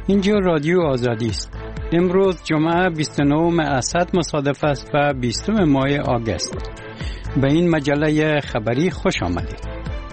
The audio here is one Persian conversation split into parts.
اینجا رادیو آزادی است. امروز جمعه 29 اسد مصادف است و 20 ماه آگوست. به این مجله خبری خوش آمدید.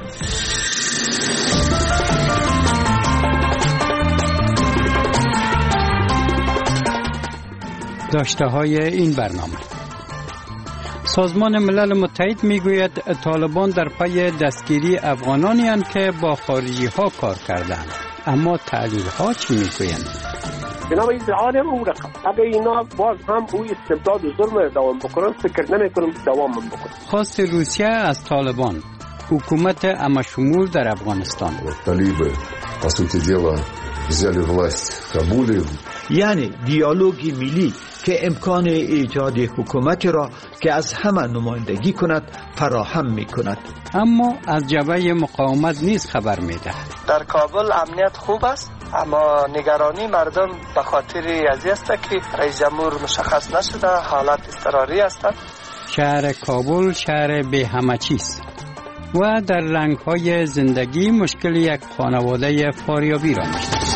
داشته های این برنامه: سازمان ملل متحد میگوید طالبان در پی دستگیری افغانانی هستند که با خارجی ها کار کردند، اما تحلیل ها چی میگویند؟ بنابراین عالم اون رقم اگه اینا باز هم اوی استبداد و ظلم دوام بکنن، فکر نمیکنم دوام بکنن. خواست روسیه از طالبان، حکومت عمه‌شمول در افغانستان. طالبان по сути дела взяли власть в Кабуле. یعنی دیالوگی ملی که امکان ایجاد حکومتی را که از همه نمایندگی کند فراهم می کند. اما از جبهه مقاومت نیز خبر می دهد. در کابل امنیت خوب است، اما نگرانی مردم به خاطر ازی است که رئیس جمهور مشخص نشده، حالت اضطراری است. شهر کابل شهر به همه چیز و در رنگ‌های زندگی مشکل یک خانواده فاریابی را می‌شود.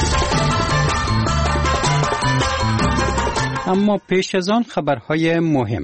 اما پیش از آن خبرهای مهم.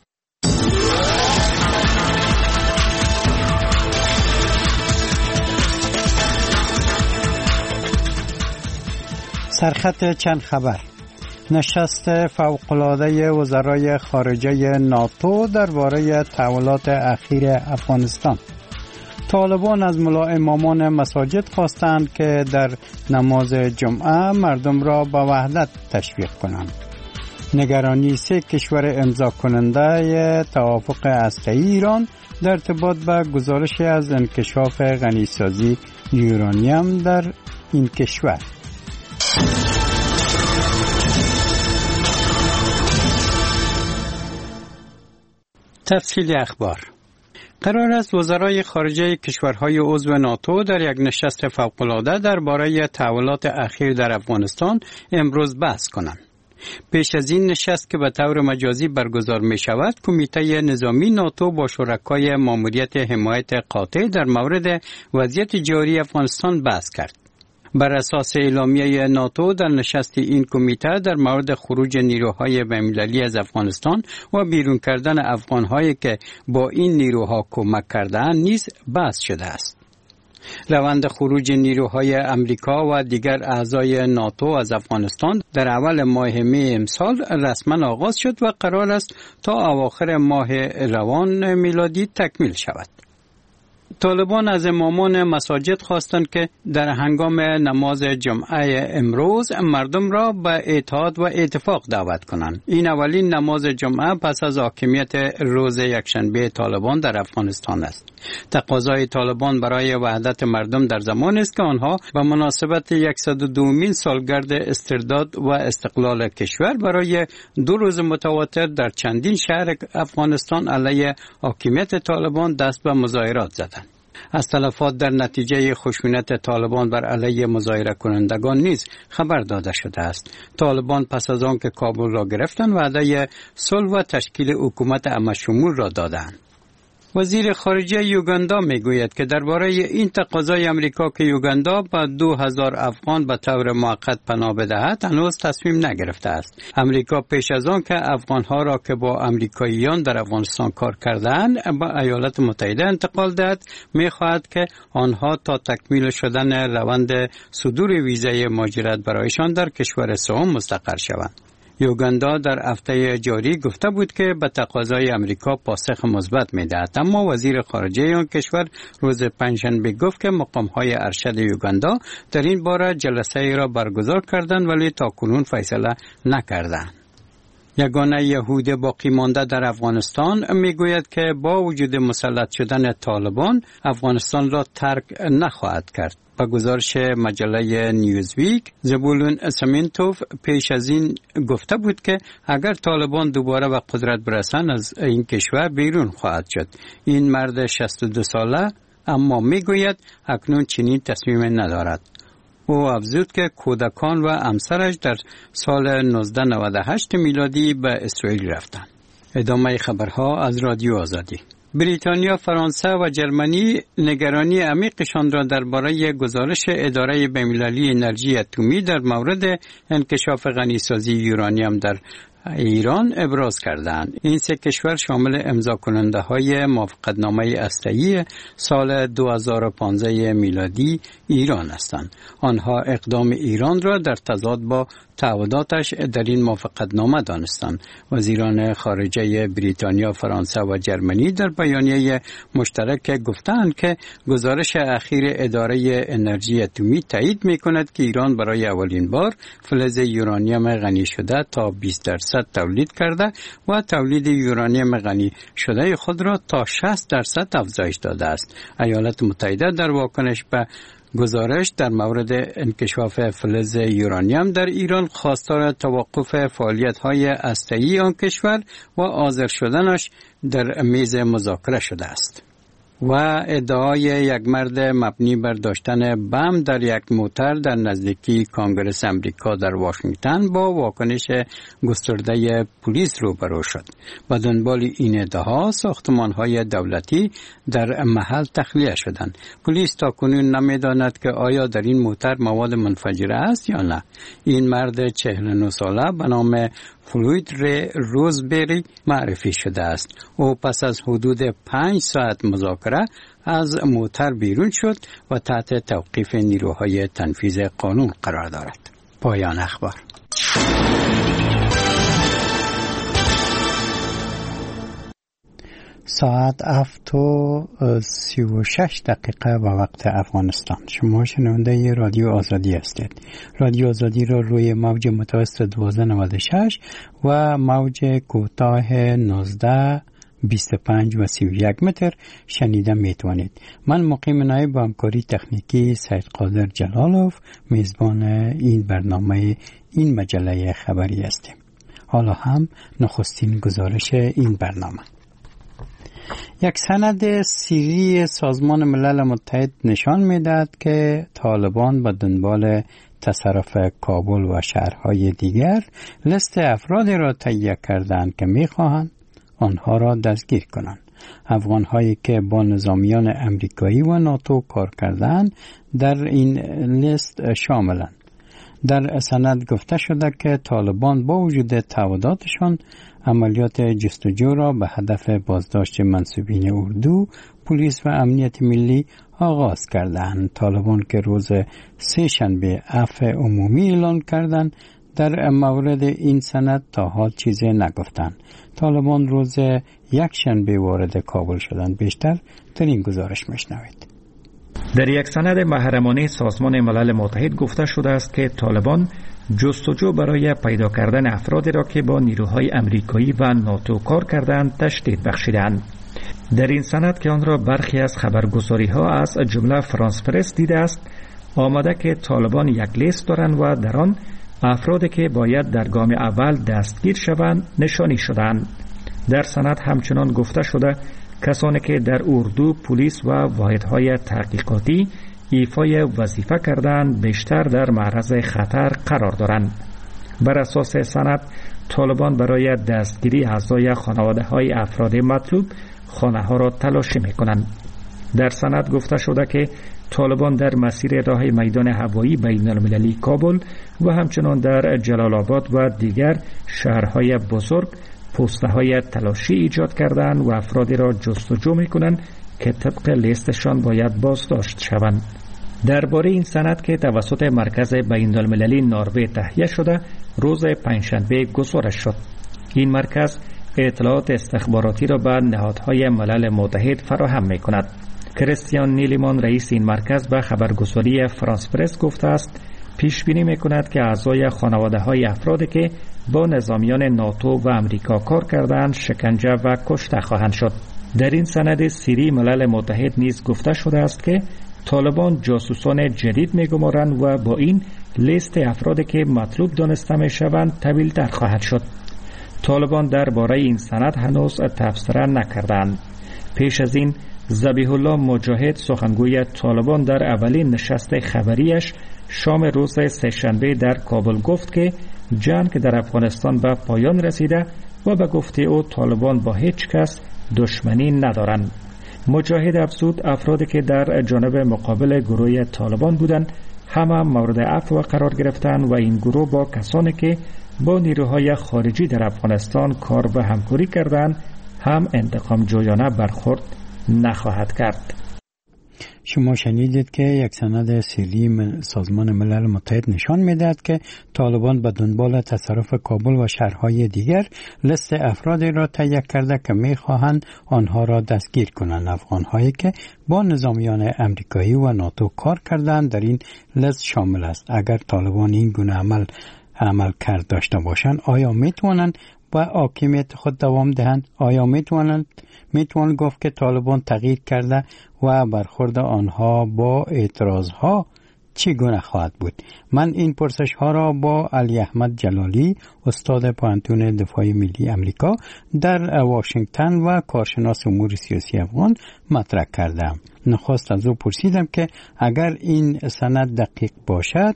سرخط چند خبر: نشست فوق‌العاده وزرای خارجه ناتو درباره تحولات اخیر افغانستان. طالبان از امامان مساجد خواستند که در نماز جمعه مردم را به وحدت تشویق کنند. نگرانی 3 کشور امضا کننده توافق هسته‌ای ایران در ارتباط به گزارش از انکشاف غنیسازی یورانیم در این کشور. تفصیل اخبار: قرار است وزرای خارجه کشورهای عضو ناتو در یک نشست فوق‌العاده درباره تحولات اخیر در افغانستان امروز بحث کنند. پیش از این نشست که به طور مجازی برگزار می شود، کمیته نظامی ناتو با شرکای ماموریت حمایت قاطع در مورد وضعیت جاری افغانستان بحث کرد. بر اساس اعلامیه ناتو در نشست این کمیته در مورد خروج نیروهای بین‌المللی از افغانستان و بیرون کردن افغان‌هایی که با این نیروها کمک کردند نیز بحث شده است. روند خروج نیروهای امریکا و دیگر اعضای ناتو از افغانستان در اول ماه می امسال رسما آغاز شد و قرار است تا اواخر ماه روان میلادی تکمیل شود. طالبان از امامان مساجد خواستند که در هنگام نماز جمعه امروز مردم را به اتحاد و اتفاق دعوت کنند. این اولین نماز جمعه پس از حاکمیت روز یکشنبه طالبان در افغانستان است. تقاضای طالبان برای وحدت مردم در زمان است که آنها به مناسبت 102مین سالگرد استرداد و استقلال کشور برای 2 روز متواتر در چندین شهر افغانستان علیه حاکمیت طالبان دست به مظاهرات زدند. از تلفات در نتیجه خشونت طالبان بر علیه مظاهره کنندگان نیز خبر داده شده است. طالبان پس از آن که کابل را گرفتند وعده صلح و تشکیل حکومت عمه‌شمول را دادند. وزیر خارجه یوگاندا میگوید که درباره این تقاضای امریکا که یوگاندا با 2000 افغان به طور موقت پناه بدهد هنوز تصمیم نگرفته است. امریکا پیش از آن که افغانها را که با امریکاییان در افغانستان کار کردند به ایالات متحده انتقال دهد، میخواهد که آنها تا تکمیل شدن روند صدور ویزای مهاجرت برایشان در کشور سوم مستقر شوند. یوگاندا در هفته جاری گفته بود که به تقاضای امریکا پاسخ مثبت می‌دهد، اما وزیر خارجه آن کشور روز پنجشنبه گفت که مقام‌های ارشد یوگاندا در این باره جلسه‌ای را برگزار کردند ولی تاکنون فیصله نکردند. یگانه یهود باقی مانده در افغانستان میگوید که با وجود مسلط شدن طالبان افغانستان را ترک نخواهد کرد. با گزارش مجله نیوزویک، زبولون سمنتوف پیش از این گفته بود که اگر طالبان دوباره به قدرت برسند از این کشور بیرون خواهد شد. این مرد 62 ساله اما میگوید اکنون چنین تصمیم ندارد. او افزود که کودکان و همسرش در سال 1998 میلادی به اسرائیل رفتند. ادامه خبرها از رادیو آزادی. بریتانیا، فرانسه و جرمنی نگرانی عمیقشان را درباره گزارش اداره بین‌المللی انرژی اتمی در مورد انکشاف غنیسازی یورانیم در ایران ابراز کردند. این سه کشور شامل امضا کننده های موافقتنامه هسته‌ای سال 2015 میلادی ایران هستند. آنها اقدام ایران را در تضاد با تعهداتش در این موافقتنامه دانستند. وزیران خارجه بریتانیا، فرانسه و جرمنی در بیانیه مشترک گفتند که گزارش اخیر اداره انرژی اتمی تایید می‌کند که ایران برای اولین بار فلز یورانیم غنی شده تا 20% تولید کرده و تولید یورانیم غنی شده خود را تا 60% افزایش داده است. ایالات متحده در واکنش به گزارش در مورد انکشاف فلز یورانیم در ایران خواستار توقف فعالیت‌های هسته‌ای آن کشور و حاضر شدنش در میز مذاکره شده است. و ادعای یک مرد مبنی بر داشتن بم در یک موتر در نزدیکی کنگره امریکا در واشنگتن با واکنش گسترده پلیس روبرو شد. به دنبال این ادعا ساختمان‌های دولتی در محل تخلیه شدند. پلیس تاکنون نمی‌داند که آیا در این موتر مواد منفجره است یا نه. این مرد 49 ساله به نام فلوید روزبری معرفی شده است. او پس از حدود 5 ساعت مذاکره از موتر بیرون شد و تحت توقیف نیروهای تنفیذ قانون قرار دارد. پایان اخبار. ساعت 7:36 به وقت افغانستان. شما شنونده رادیو آزادی هستید. رادیو آزادی را روی موج متوسط 1296 و موج کوتاه 19 25 و 31 متر شنیده میتوانید. من مقیم نایب با همکاری تکنیکی سید قادر جلالوف میزبان این برنامه این مجله خبری هستیم. حالا هم نخستین گزارش این برنامه. یک سند سری سازمان ملل متحد نشان می‌دهد که طالبان به دنبال تصرف کابل و شهرهای دیگر لیست افرادی را تهیه کردند که می‌خواهند آنها را دستگیر کنند. افغان‌هایی که با نظامیان امریکایی و ناتو کار کردند در این لیست شاملند. در سند گفته شده که طالبان با وجود تعهداتشان عملیات جستجو را به هدف بازداشت منسوبین اردو، پلیس و امنیت ملی آغاز کردند. طالبان که روز سه‌شنبه عفو عمومی اعلان کردند در مورد این سند تا حال چیزی نگفتند. طالبان روز یکشنبه وارد کابل شدند. بیشتر در این گزارش میشنوید. در یک سند محرمانه سازمان ملل متحد گفته شده است که طالبان جستجو برای پیدا کردن افرادی را که با نیروهای امریکایی و ناتو کار کردند تشدید بخشیدند. در این سند که آن را برخی از خبرگزاری‌ها از جمله فرانس پرس دیده است، آمده که طالبان یک لیست دارند و در آن افرادی که باید در گام اول دستگیر شوند نشانی شدند. در سند همچنان گفته شده کسانی که در اردو، پلیس و واحدهای تحقیقاتی ایفای وظیفه کردند بیشتر در معرض خطر قرار دارند. بر اساس سند طالبان برای دستگیری اعضای خانواده‌های افراد مطلوب خانه‌ها را تلاشی می‌کنند. در سند گفته شده که طالبان در مسیر راه میدان هوایی بین‌المللی کابل و همچنان در جلال آباد و دیگر شهرهای بزرگ پست‌های تلاشی ایجاد کردند و افرادی را جستجو می‌کنند که طبق لیستشان باید بازداشت شوند. درباره این سند که توسط مرکز بین‌المللی نروژ تهیه شده روز پنجشنبه گزارش شد. این مرکز اطلاعات استخباراتی را به نهادهای ملل متحد فراهم می‌کند. کریستیان نیلیمان رئیس این مرکز به خبرگزاری فرانس پرس گفته است پیش بینی می‌کند که اعضای خانواده‌های افرادی که با نظامیان ناتو و امریکا کار کردند شکنجه و کشته خواهند شد. در این سند سری ملل متحد نیز گفته شده است که طالبان جاسوسان جدید می‌گمارند و با این لیست افرادی که مطلوب دانسته می‌شوند طویل‌تر خواهد شد. طالبان درباره این سند هنوز تبصره نکردند. پیش از این ذبیح الله مجاهد سخنگوی طالبان در اولین نشست خبریش شام روز سه‌شنبه در کابل گفت که جنگ در افغانستان به پایان رسیده و به گفته او طالبان با هیچ کس دشمنی ندارند. مجاهد افزود افرادی که در جانب مقابل گروه طالبان بودند همه مورد عفو قرار گرفتند و این گروه با کسانی که با نیروهای خارجی در افغانستان کار و همکاری کردند هم انتقام جویانه برخورد نخواهد کرد. شما شنیدید که یک سند سری سازمان ملل متحد نشان می‌دهد که طالبان به دنبال تصرف کابل و شهرهای دیگر لیست افرادی را تهیه کرده که می‌خواهند آنها را دستگیر کنند. افغان‌هایی که با نظامیان امریکایی و ناتو کار کردند در این لیست شامل است. اگر طالبان این گونه عمل کرد داشته باشند آیا می‌توانند با حاکمیت خود دوام دهند؟ آیا میتوان گفت که طالبان تغییر کرده و برخورد آنها با اعتراضها چگونه خواهد بود؟ من این پرسش ها را با علی احمد جلالی استاد پوهنتون دفاع ملی امریکا در واشنگتن و کارشناس امور سیاسی افغان مطرح کردم. نخست از او پرسیدم که اگر این سند دقیق باشد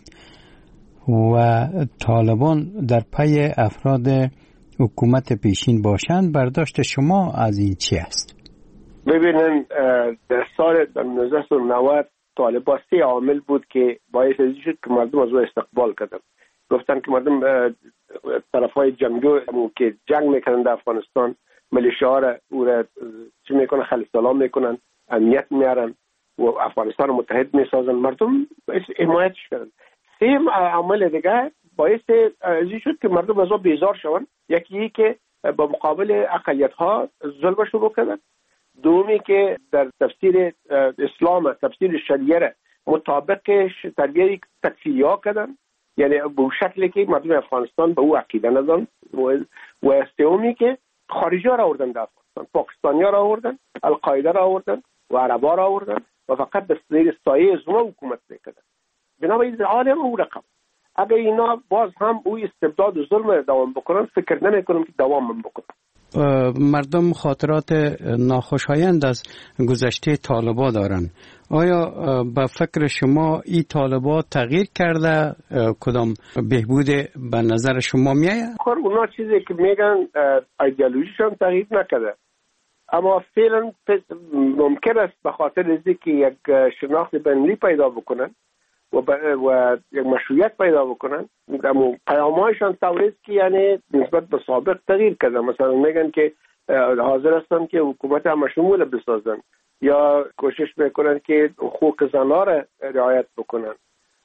و طالبان در پی افراد حکومت پیشین باشند برداشت شما از این چی است؟ ببینن در سال 1990 طالبان 3 عامل بود که باعث شد که مردم از او استقبال کردن. گفتن که مردم طرفای جنگجو که جنگ میکنن در افغانستان ملیشه‌ها را او را چی میکنن خلیل سلام میکنن امنیت میارن و افغانستان رو متحد میسازن. مردم حمایتش کردن. 3 عامل دیگه باعث شد که مردم از او بیزار شوند. یکی که با مقابل اقلیت‌ها ظلم شروع کردن. دومی که در تفسیر اسلام تفسیر شریعه مطابق تربیه تکفیرها کردن، یعنی به شکلی که مردم افغانستان به او عقیده ندارن. و سومی که خارجی ها را آوردن در افغانستان، پاکستانی ها را آوردن، القاعده را آوردن و عربا را آوردن و فقط به زیر سایه زما حکومت میکردن. بنابراین عالم او رقم اگر اینا باز هم او استبداد و ظلم دوام بکنن فکر نمیکنم که دوام بکنن. مردم خاطرات ناخوشایند از گذشته طالبا دارن. آیا به فکر شما این طالبا تغییر کرده؟ کدام بهبود به نظر شما میآید؟ اونا چیزی که میگن ایدئولوژیشون تغییر نکرده، اما فعلا ممکن است به خاطر اینکه یک شناخت بین‌المللی پیدا بکنن و یک مشروعیت پیدا بکنن، اما پیام‌هایشان طوریست که یعنی نسبت به سابق تغییر کرده. مثلا میگن که حاضر هستن که حکومت همشمول بسازن یا کوشش میکنن که حقوق زن‌ها را رعایت بکنن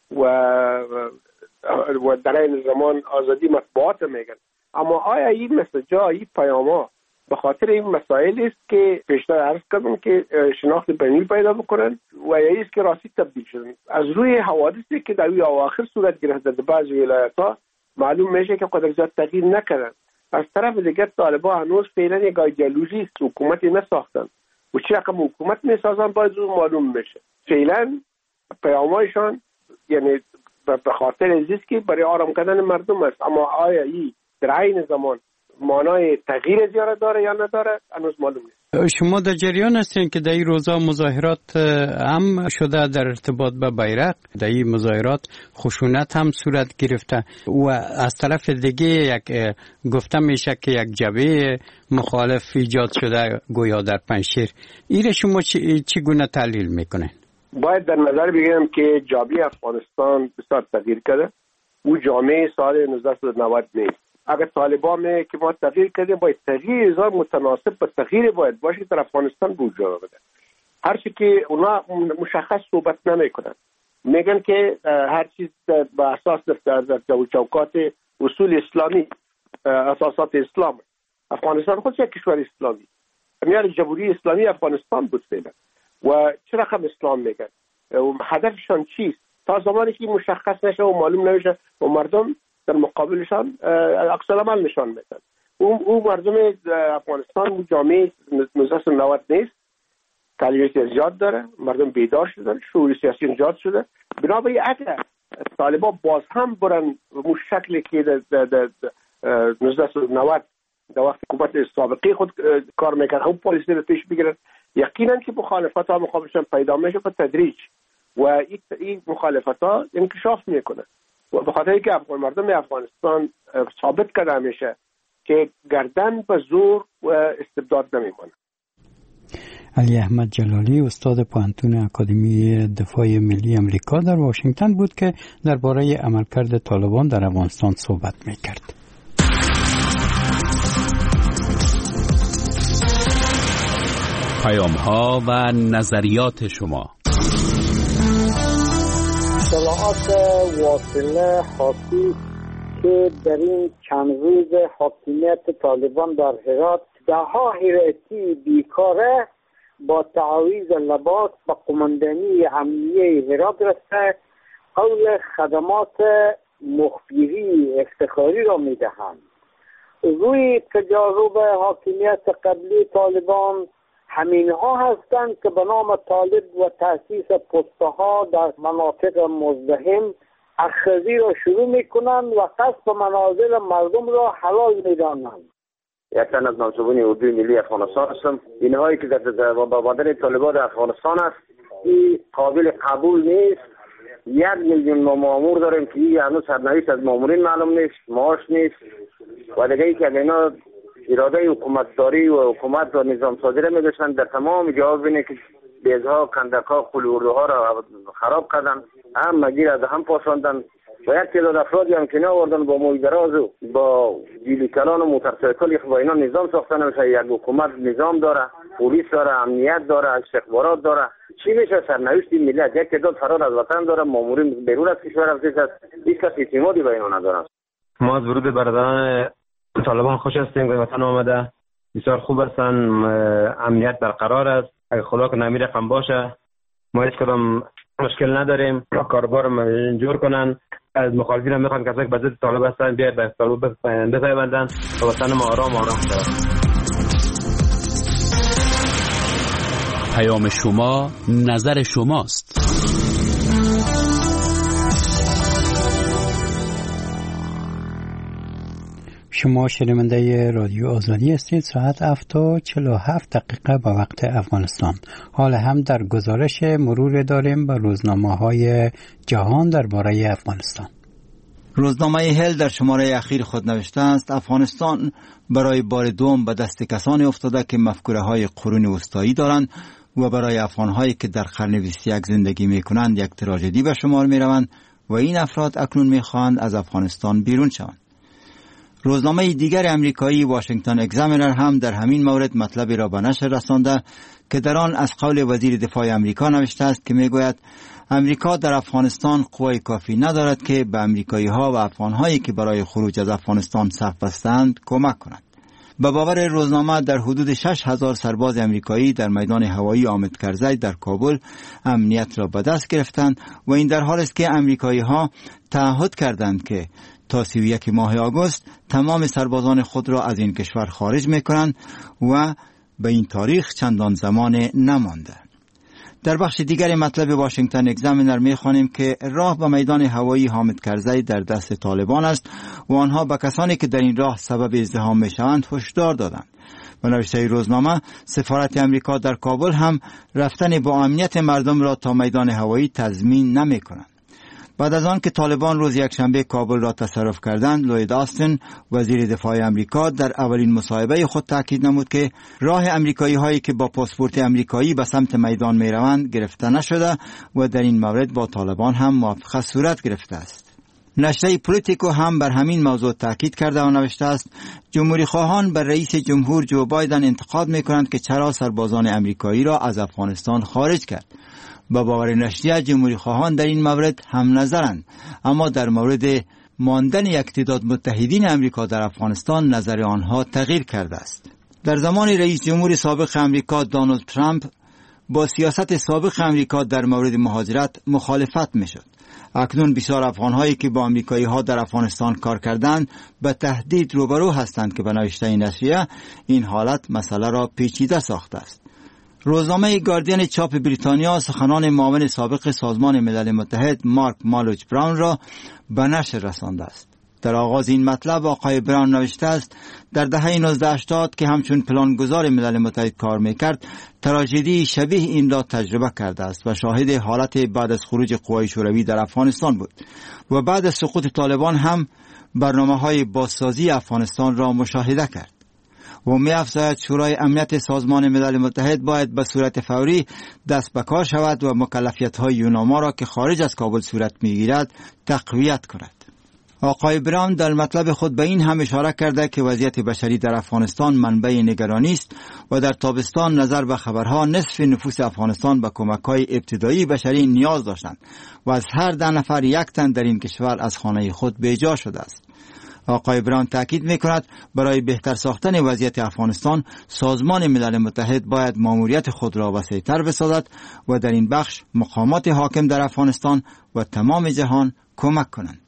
و در این زمان آزادی مطبوعات میگن. اما آیا این مسیج‌ها این پیام‌ها به خاطر این مسائل است که پیشتر عرض کردم که شناخت بین‌المللی پیدا بکنن و یا است که راستی تبدیل شدن؟ از روی حوادثی که در روی اواخر صورت گرفته در بعضی ولایت‌ها معلوم میشه که قدر زیاد تغییر نکردن. از طرف دیگر طالبان هنوز فعلا یک ایدئولوژی است، حکومتی نساختن و چه رقم حکومت میسازن باید زود معلوم بشه. فعلا پیام‌هایشان یعنی به خاطر است که برای آرام کردن مردم است، اما آیا این در عین زمان معنای تغییر زیاد داره یا نداره هنوز معلوم نیست. شما در جریان هستین که در این روزا مظاهرات هم شده در ارتباط به بیرق، در این مظاهرات خشونت هم صورت گرفته و از طرف دیگه یک گفته میشه که یک جبهه مخالف ایجاد شده گویا در پنجشیر. این شما چگونه تحلیل میکنین؟ باید در نظر بگیرم که جامعه افغانستان بسیار تغییر کرده. او جامعه سال 1990 نیست. اگر طالبان که ما تغییر کردیم باید تغییر ازار متناسب با تغییر باید باشه در افغانستان وجود بده. هرچی که اونا مشخص صحبت نمیکنن، میگن که هر چیز به اساس در چوکات اصول اسلامی اساسات اسلام. افغانستان خودش یک کشور اسلامی، میان جمهوری اسلامی افغانستان بود فعلا و چه رقم اسلام میگن و هدفشان چیست تا زمانی که مشخص نشه و معلوم نمیشه و مردم در مقابلشان عکس العمل نشان میدن. او مردم افغانستان و جامعه 1990 نیست. تعلیمات زیاد داره، مردم بیدار شدن، شعور سیاسی زیاد شده. بنابراین اگر طالبان باز هم برن به شکلی که در 1990 در وقت حکومت سابقه خود کار میکنن اون پالیسی رو پیش بگیرن، یقینا که مخالفت ها مقابلشان پیدا میشه به تدریج و این مخالفت ها انکشاف میکنه و به خاطر اینکه مردم افغانستان ثابت کرده میشه که گردن به زور و استبداد نمیمونه. علی احمد جلالی استاد پوهنتون اکادمی دفاع ملی امریکا در واشنگتن بود که درباره عملکرد طالبان در افغانستان صحبت می‌کرد. پیام‌ها و نظریات شما. اطلاعات واصله حاکی که در این چند روز حاکمیت طالبان در هرات ده‌ها هراتی بیکاره با تعاویض لباس به قماندانی امنیه هرات رسته قول خدمات مخبری افتخاری را میدهند. روی تجارب حاکمیت قبلی طالبان همینها هستند که به نام طالب و تأسیس پست‌ها در مناطق مزدحم اخذی را شروع میکنند و قصد منازل مردم را حلال میدانند. یک تن از منصوبین اردوی ملی افغانستان هستم. اینهایی که در بابادر طالبان در افغانستان است این قابل قبول نیست. 1 میلیون مامور داریم که این هنوز سرنوشت از مامورین معلوم نیست، معاش نیست و دیگه ای که اینا اراده حکومتداری و حکومت و نظام سازی را می‌داشتن در تمام جواب اینه که بیزها، کندک‌ها، قلوردوها را خراب کردن، هم مگیر از هم پاشاندن و یک تعداد افرادی هم که نآوردن با مویدراز و با جیلی کلان و موتورسیکل با اینا نظام ساختن میشه. یک حکومت نظام داره، پلیس داره، امنیت داره، استخبارات داره. چی میشه سرنوشت این ملت؟ یک تعداد فرار از وطن داره، مامورین بیرون از کشور رفته است، هیچ کس اعتمادی به اینا نداره. ما از ورود برادران طالبان خوش هستیم که وطن آمده بسیار خوب هستن، امنیت برقرار است. اگه خدا کنه امیر رقم باشه ما هیچ کدام مشکل نداریم. کاربار جور کنن. از مخالفین هم میخوان کسایی که به ضد طالب هستن بیاید به طالب بپیوندن و وطن ما آرام شود. پیام شما نظر شماست. شما شنونده رادیو آزادی هستید. ساعت 7:47 به وقت افغانستان. حال هم در گزارش مرور داریم به روزنامه‌های جهان درباره افغانستان. روزنامه هل در شماره اخیر خود نوشته است افغانستان برای بار دوم به دست کسانی افتاده که مفکوره‌های قرون وسطایی دارند و برای افغان‌هایی که در قرن 21 زندگی می‌کنند یک تراژدی به شمار می‌روند و این افراد اکنون می‌خواهند از افغانستان بیرون شوند. روزنامه دیگر امریکایی واشنگتن اگزامینر هم در همین مورد مطلبی را به نشر رسانده که در آن از قول وزیر دفاع امریکا نوشته است که میگوید امریکا در افغانستان قوای کافی ندارد که به امریکایی‌ها و افغان‌هایی که برای خروج از افغانستان صف بستند کمک کند. به باور روزنامه در حدود 6,000 سرباز امریکایی در میدان هوایی حامد کرزی در کابل امنیت را به دست گرفتند و این در حالی است که امریکایی‌ها تعهد کردند که تا 31 ماه آگوست تمام سربازان خود را از این کشور خارج می‌کنند و به این تاریخ چندان زمان نمانده. در بخش دیگر مطلب واشنگتن اگزامینر می‌خوانیم که راه به میدان هوایی حامد کرزی در دست طالبان است و آنها به کسانی که در این راه سبب ازدحام می‌شوند هشدار دادند. به نوشته روزنامه سفارت امریکا در کابل هم رفتن با امنیت مردم را تا میدان هوایی تضمین نمی‌کند. بعد از آن که طالبان روز یکشنبه کابل را تصرف کردند، لوید آستین وزیر دفاع امریکا در اولین مصاحبه خود تاکید نمود که راه امریکایی هایی که با پاسپورت امریکایی به سمت میدان می روند گرفته نشده و در این مورد با طالبان هم موافقت صورت گرفته است. نشریه پولیتیکو هم بر همین موضوع تاکید کرده و نوشته است جمهوری خواهان بر رئیس جمهور جو بایدن انتقاد می کنند که چرا سربازان امریکایی را از افغانستان خارج کرد. با باور نشریه جمهوری خواهان در این مورد هم نظرند، اما در مورد ماندن یک تعداد متحدین امریکا در افغانستان نظر آنها تغییر کرده است. در زمان رئیس جمهور سابق امریکا دونالد ترامپ با سیاست سابق امریکا در مورد مهاجرت مخالفت میشد. اکنون بسیار افغان‌هایی که با آمریکایی‌ها در افغانستان کار کردند به تهدید روبرو هستند که به نوشته نشریه این حالت مسئله را پیچیده ساخته است. روزنامه گاردین چاپ بریتانیا سخنان معاون سابق سازمان ملل متحد مارک مالوچ براون را به نشر رسانده است. در آغاز این مطلب آقای براون نوشته است در دهه 1980 که همچون پلانگذار ملل متحد کار میکرد تراژدی شبیه این را تجربه کرده است و شاهد حالت بعد از خروج قوای شوروی در افغانستان بود و بعد از سقوط طالبان هم برنامه‌های بازسازی افغانستان را مشاهده کرد. و می‌افزاید شورای امنیت سازمان ملل متحد باید به صورت فوری دست به کار شود و مکلفیت‌های یوناما را که خارج از کابل صورت می‌گیرد تقویت کند. آقای براون در مطلب خود به این هم اشاره کرده که وضعیت بشری در افغانستان منبع نگرانی است و در تابستان نظر به خبرها نصف نفوس افغانستان به کمک‌های ابتدایی بشری نیاز داشتند و از هر 10 نفر 1 تن در این کشور از خانه خود بیجا شده است. آقای براون تاکید می‌کند برای بهتر ساختن وضعیت افغانستان سازمان ملل متحد باید ماموریت خود را وسیع‌تر بسازد و در این بخش مقامات حاکم در افغانستان و تمام جهان کمک کنند.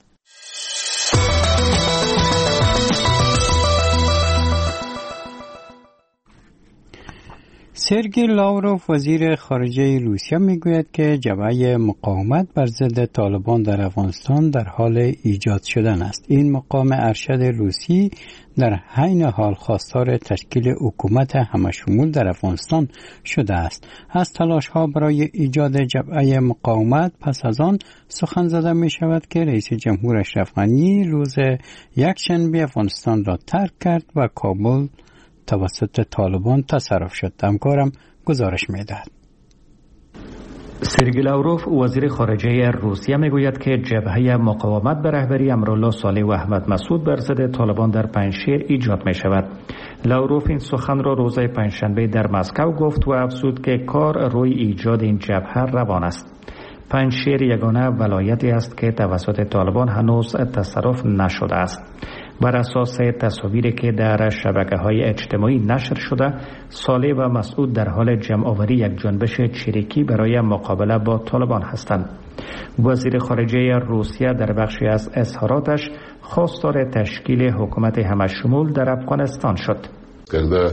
سرگئی لاوروف وزیر خارجه روسیه میگوید که جبهه مقاومت بر ضد طالبان در افغانستان در حال ایجاد شدن است. این مقام ارشد روسی در عین حال خواستار تشکیل حکومت همشمول در افغانستان شده است. از تلاش‌ها برای ایجاد جبهه مقاومت پس از آن سخن زده می شود که رئیس جمهور اشرف غنی روز یکشنبه افغانستان را ترک کرد و کابل توسط طالبان تصرف شد. همکارم گزارش می‌دهد. سرگئی لاوروف وزیر خارجه روسیه میگوید که جبهه مقاومت به رهبری امرالله صالح و احمد مسعود بر ضد طالبان در پنجشیر ایجاد می شود. لاوروف این سخن را روز پنجشنبه در مسکو گفت و افزود که کار روی ایجاد این جبهه روان است. پنجشیر یگانه ولایتی است که توسط طالبان هنوز تصرف نشده است. بر اساس تصاویری که در شبکه‌های اجتماعی نشر شده، صالح و مسعود در حال جمع‌آوری یک جنبش چریکی برای مقابله با طالبان هستند. وزیر خارجه روسیه در بخشی از اظهاراتش خواستار تشکیل حکومت همشمول در افغانستان شد. Когда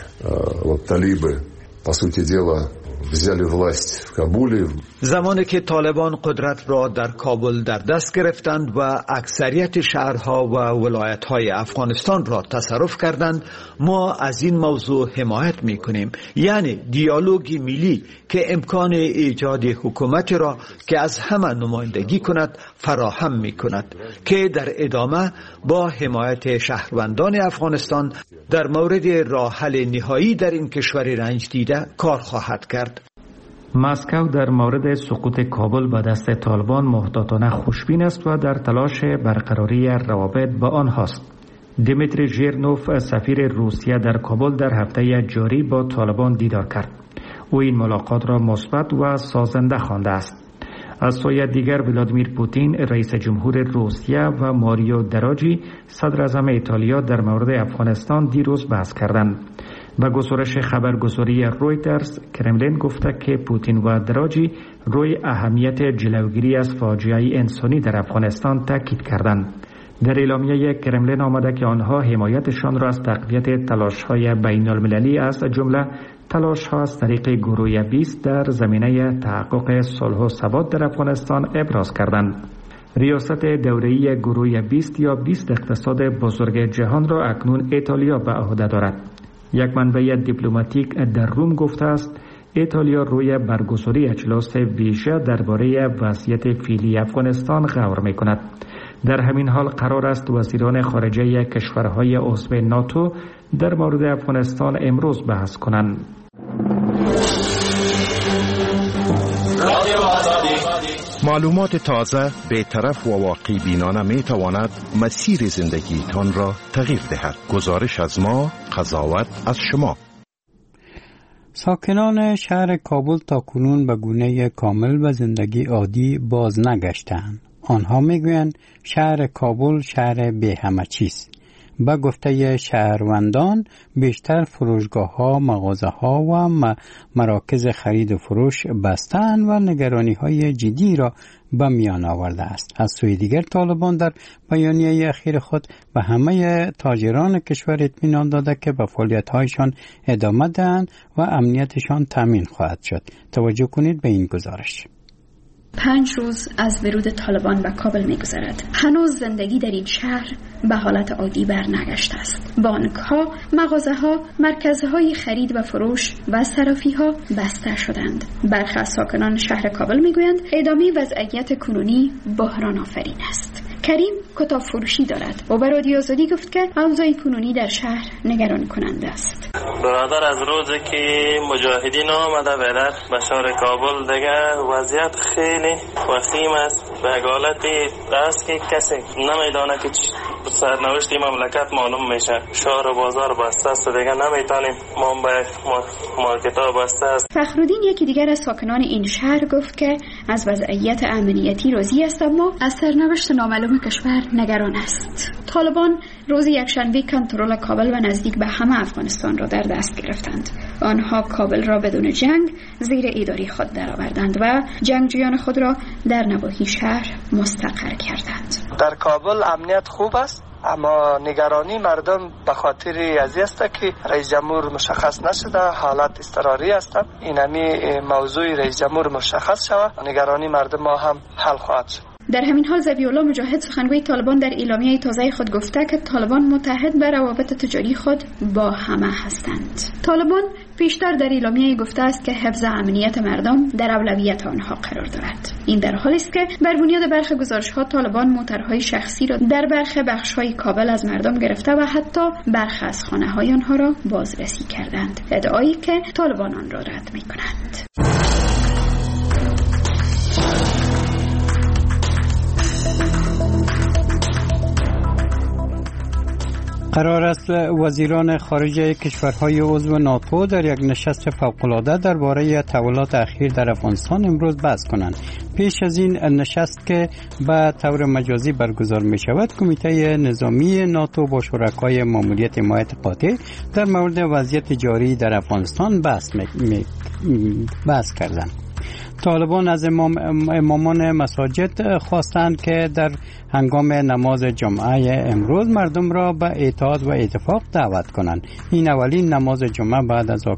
талибы, по сути дела, взяли власть в Кабуле. زمانی که طالبان قدرت را در کابل در دست گرفتند و اکثریت شهرها و ولایت‌های افغانستان را تصرف کردند، ما از این موضوع حمایت می‌کنیم، یعنی دیالوگی ملی که امکان ایجاد حکومت را که از همه نمایندگی کند فراهم می‌کند که در ادامه با حمایت شهروندان افغانستان در مورد راه حل نهایی در این کشور رنج دیده کار خواهد کرد. مسکو در مورد سقوط کابل به دست طالبان محتاطانه خوشبین است و در تلاش برقراری روابط با آنهاست. دیمیتری ژیرنوف سفیر روسیه در کابل در هفته جاری با طالبان دیدار کرد. او این ملاقات را مثبت و سازنده خوانده است. از سوی دیگر ولادیمیر پوتین رئیس جمهور روسیه و ماریو دراجی صدر اعظم ایتالیا در مورد افغانستان دیروز بحث کردند. به گزارش خبرگزاری رویترز، کرملین گفته که پوتین و دراجی روی اهمیت جلوگیری از فاجعه انسانی در افغانستان تاکید کردند. در اعلامیه کرملین آمده که آنها حمایتشان را از تقویت تلاش‌های بین‌المللی از جمله تلاش‌ها از طریق گروه 20 در زمینه تحقق صلح و ثبات در افغانستان ابراز کردند. ریاست دوره‌ای گروه 20 یا 20 اقتصاد بزرگ جهان را اکنون ایتالیا به عهده دارد. یک منبع دیپلماتیک در روم گفته است ایتالیا روی برگزاری اجلاس ویژه درباره وضعیت فعلی افغانستان غور می‌کند. در همین حال قرار است وزیران خارجه کشورهای عضو ناتو در مورد افغانستان امروز بحث کنند. معلومات تازه، بی‌طرف و واقعی بینانه می تواند مسیر زندگیتان را تغییر دهد. گزارش از ما، قضاوت از شما. ساکنان شهر کابل تا کنون به گونه کامل به زندگی عادی باز نگشتند. آنها میگویند شهر کابل شهر بی همه چیز. به گفته شهروندان بیشتر فروشگاه‌ها، مغازه‌ها و مراکز خرید و فروش بسته‌اند و نگرانی‌های جدی را به میان آورده است. از سوی دیگر طالبان در بیانیه اخیر خود به همه تاجران کشور اطمینان داده که به فعالیت‌هایشان ادامه دهند و امنیتشان تامین خواهد شد. توجه کنید به این گزارش. 5 روز از ورود طالبان به کابل می‌گذرد. هنوز زندگی در این شهر به حالت عادی برنگشته است. بانک‌ها، مغازه‌ها، مرکزهای خرید و فروش و صرافی‌ها بسته شدند. برخی از ساکنان شهر کابل می‌گویند ادامه وضعیت کنونی بحران آفرین است. کریم کتاب فروشی دارد و به رادیو آزادی گفت که اوضاع کنونی در شهر نگران کننده است. برادر از روزی که مجاهدین آمده بیدر به شهر کابل دیگه وضعیت خیلی وخیم است. به حالتی است که کسی نمیدانه که سرنوشت مملکت معلوم میشه. شهر و بازار بسته است دیگه نمیتونیم منبع مارکت‌ها بسته است. فخرالدین یکی دیگر از ساکنان این شهر گفت که از وضعیت امنیتی راضی است اما از سرنوشت نامعلوم کشور نگران است. طالبان روز یکشنبه کنترل کابل و نزدیک به همه افغانستان را در دست گرفتند. آنها کابل را بدون جنگ زیر اداره خود درآوردند و جنگجویان خود را در نواحی شهر مستقر کردند. در کابل امنیت خوب است اما نگرانی مردم به خاطر از است که رئیس جمهور مشخص نشده، حالت اضطراری است. اینمی موضوع رئیس جمهور مشخص شود نگرانی مردم ما هم حل خواهد شد. در همین حال ذبیح‌الله مجاهد سخنگوی طالبان در اعلامیه تازه خود گفته که طالبان متحد به روابط تجاری خود با همه هستند. طالبان پیشتر در اعلامیه گفته است که حفظ امنیت مردم در اولویت آنها قرار دارد. این در حالی است که بر بنیاد برخی گزارش‌ها طالبان موترهای شخصی را در برخی بخش‌های کابل از مردم گرفته و حتی برخی از خانه‌های آنها را بازرسی کردند. ادعایی که طالبان آن را رد می‌کنند. قرار است وزیران خارجه کشورهای عضو ناتو در یک نشست فوق‌العاده درباره تحولات اخیر در افغانستان امروز بحث کنند. پیش از این نشست که به طور مجازی برگزار می شود، کمیته نظامی ناتو با شرکای ماموریت حمایت قاطع در مورد وضعیت جاری در افغانستان بحث کردند. طالبان از امامان مساجد خواستند که در هنگام نماز جمعه امروز مردم را به اطاعت و اتفاق دعوت کنند. این اولین نماز جمعه بعد از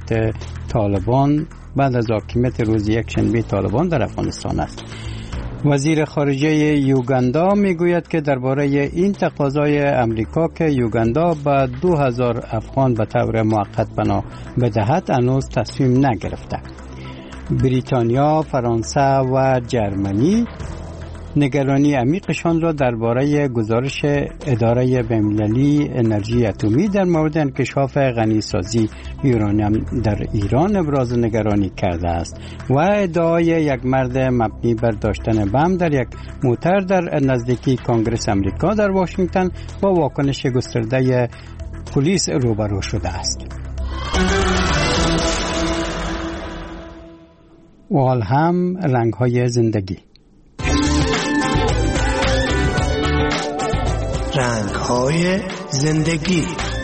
حاکمیت روز یکشنبه طالبان در افغانستان است. وزیر خارجه یوگاندا میگوید که درباره این تقاضای امریکا که یوگاندا به 2000 افغان به طور موقت پناه بدهد هنوز تصمیم نگرفته. بریتانیا، فرانسه و جرمنی نگرانی عمیقشان را درباره گزارش اداره بین‌المللی انرژی اتمی در مورد انکشاف غنیسازی یورانیم در ایران ابراز نگرانی کرده است و ادعای یک مرد مبنی بر داشتن بم در یک موتر در نزدیکی کنگره آمریکا در واشنگتن با واکنش گسترده پلیس روبرو شده است. و حال هم رنگ‌های زندگی. رنگ‌های زندگی.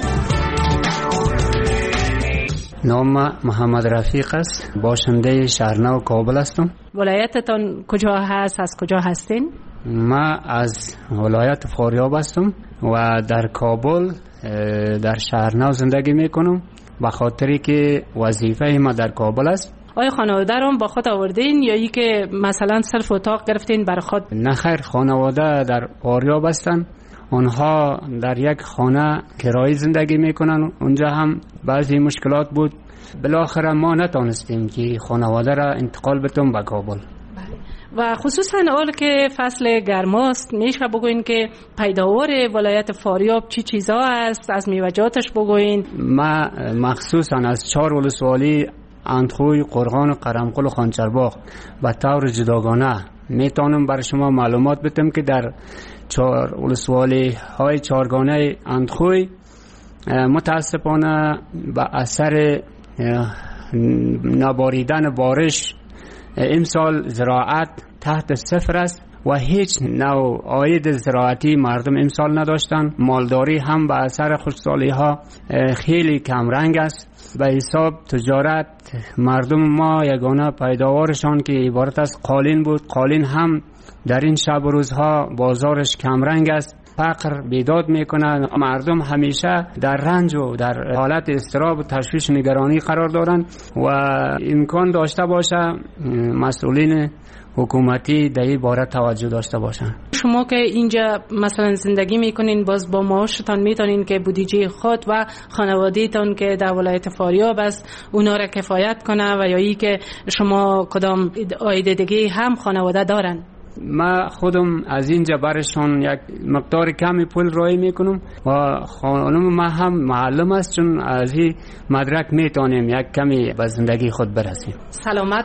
نام محمد رفیق است، باشنده شهرنو کابل هستم. ولایتتان کجا هست؟ از کجا هستین؟ ما از ولایت فاریاب هستم و در کابل در شهرنو زندگی میکنم به خاطری که وظیفه ما در کابل است. آیا خانواده رو با خود آوردین یا ای که مثلا صرف اتاق گرفتین بر خود؟ نه خیر، خانواده در فاریاب هستن. آنها در یک خانه کرایی زندگی میکنن. اونجا هم بعضی مشکلات بود. بالاخره ما نتونستیم که خانواده را انتقال بدیم به کابل. و خصوصا اول که فصل گرماست میشه بگوین که پیداوار ولایت فاریاب چی چیزا است؟ از میوه‌جاتش بگوین. ما مخصوصا از 4 ولسوالی اندخوی، قرغان و قرمقل و خانچرباغ به طور جداگانه میتونم برای شما معلومات بدم که در 4 ولسوالی های 4گانه اندخوی متاسفانه به اثر نباریدن بارش امسال زراعت تحت صفر است و هیچ نوع عاید زراعتی مردم امسال نداشتن. مالداری هم به اثر خشکسالی ها خیلی کم رنگ است. به حساب تجارت مردم ما یگانه پیداوارشان که عبارت از قالین بود. قالین هم در این شب و روزها بازارش کم رنگ است. فقر بیداد میکنه. مردم همیشه در رنج و در حالت اضطراب و تشویش نگرانی قرار دارند و امکان داشته باشه مسئولین حکومتی در این باره توجه داشته باشن. شما که اینجا مثلا زندگی میکنین باز با معاشتان میتونین که بودجه خود و خانواده‌تان که در ولایت فاریاب است اونا را کفایت کنه و یا ای که شما کدام عاید دیگه هم خانواده دارن؟ ما خودم از اینجا برشون یک مقدار کمی پول رای میکنم و خانم ما هم معلم است، چون از این مدرک میتونیم یک کمی به زندگی خود برسیم. سلامت